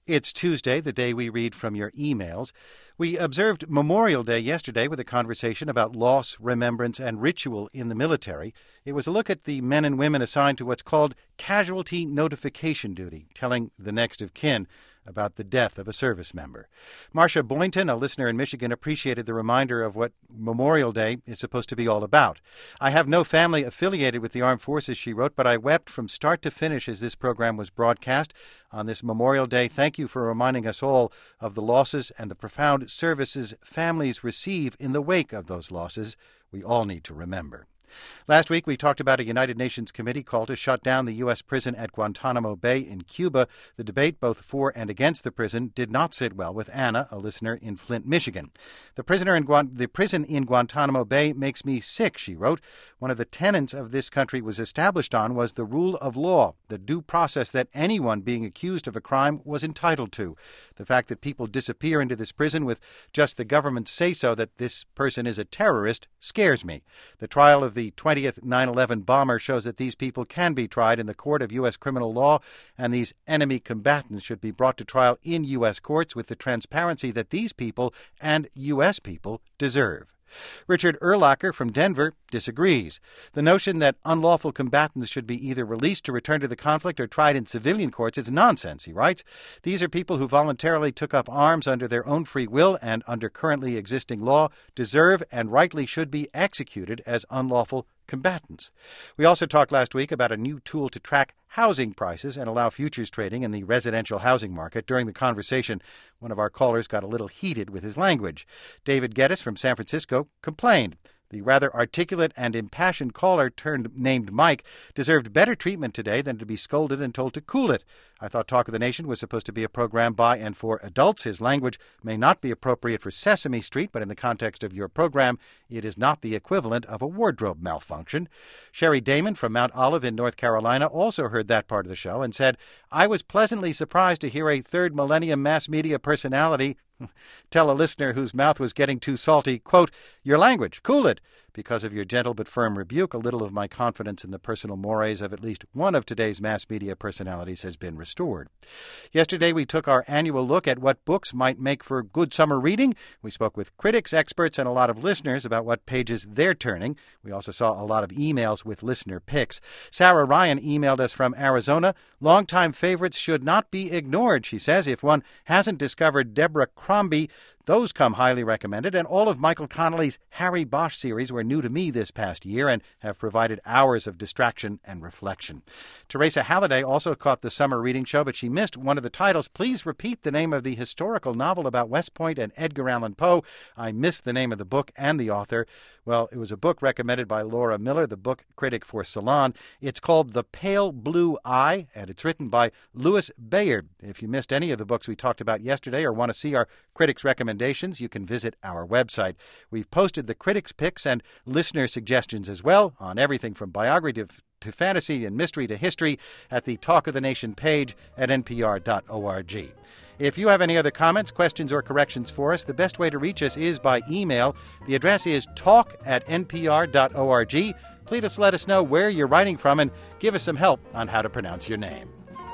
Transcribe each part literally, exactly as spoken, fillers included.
It's Tuesday, the day we read from your emails. We observed Memorial Day yesterday with a conversation about loss, remembrance, and ritual in the military. It was a look at the men and women assigned to what's called casualty notification duty, telling the next of kin about the death of a service member. Marcia Boynton, a listener in Michigan, appreciated the reminder of what Memorial Day is supposed to be all about. I have no family affiliated with the armed forces, she wrote, but I wept from start to finish as this program was broadcast on this Memorial Day. Thank you for reminding us all of the losses and the profound services families receive in the wake of those losses. We all need to remember. Last week, we talked about a United Nations committee call to shut down the U S prison at Guantanamo Bay in Cuba. The debate, both for and against the prison, did not sit well with Anna, a listener in Flint, Michigan. The prisoner in Guan- the prison in Guantanamo Bay makes me sick, she wrote. One of the tenets of this country was established on was the rule of law, the due process that anyone being accused of a crime was entitled to. The fact that people disappear into this prison with just the government's say-so that this person is a terrorist scares me. The trial of the twentieth nine eleven bomber shows that these people can be tried in the court of U S criminal law, and these enemy combatants should be brought to trial in U S courts with the transparency that these people and U S people deserve. Richard Erlacher from Denver disagrees. The notion that unlawful combatants should be either released to return to the conflict or tried in civilian courts is nonsense, he writes. These are people who voluntarily took up arms under their own free will and under currently existing law, deserve and rightly should be executed as unlawful combatants. We also talked last week about a new tool to track housing prices and allow futures trading in the residential housing market. During the conversation, one of our callers got a little heated with his language. David Geddes from San Francisco complained. The rather articulate and impassioned caller turned named Mike deserved better treatment today than to be scolded and told to cool it. I thought Talk of the Nation was supposed to be a program by and for adults. His language may not be appropriate for Sesame Street, but in the context of your program, it is not the equivalent of a wardrobe malfunction. Sherry Damon from Mount Olive in North Carolina also heard that part of the show and said, I was pleasantly surprised to hear a third millennium mass media personality tell a listener whose mouth was getting too salty, quote, your language, cool it. Because of your gentle but firm rebuke, a little of my confidence in the personal mores of at least one of today's mass media personalities has been restored. Yesterday, we took our annual look at what books might make for good summer reading. We spoke with critics, experts, and a lot of listeners about what pages they're turning. We also saw a lot of emails with listener picks. Sarah Ryan emailed us from Arizona. Longtime favorites should not be ignored, she says. If one hasn't discovered Deborah Crombie, those come highly recommended, and all of Michael Connelly's Harry Bosch series were new to me this past year and have provided hours of distraction and reflection. Teresa Halliday also caught the summer reading show, but she missed one of the titles. Please repeat the name of the historical novel about West Point and Edgar Allan Poe. I missed the name of the book and the author. Well, it was a book recommended by Laura Miller, the book critic for Salon. It's called The Pale Blue Eye, and it's written by Louis Bayard. If you missed any of the books we talked about yesterday or want to see our critics' recommendations, you can visit our website. We've posted the critics' picks and listener suggestions as well on everything from biography to, to fantasy and mystery to history at the Talk of the Nation page at n p r dot org. If you have any other comments, questions, or corrections for us, the best way to reach us is by email. The address is talk at n p r dot org. Please let us know where you're writing from and give us some help on how to pronounce your name.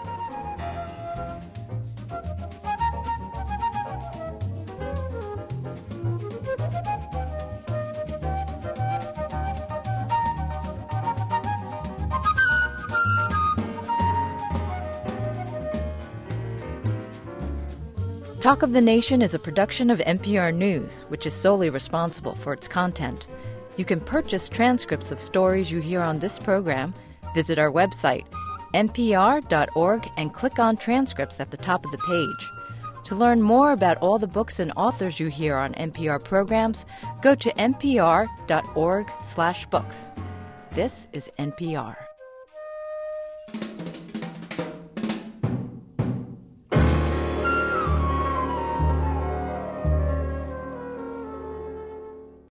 Talk of the Nation is a production of N P R News, which is solely responsible for its content. You can purchase transcripts of stories you hear on this program, visit our website, n p r dot org, and click on transcripts at the top of the page. To learn more about all the books and authors you hear on N P R programs, go to n p r dot org slash books. This is N P R.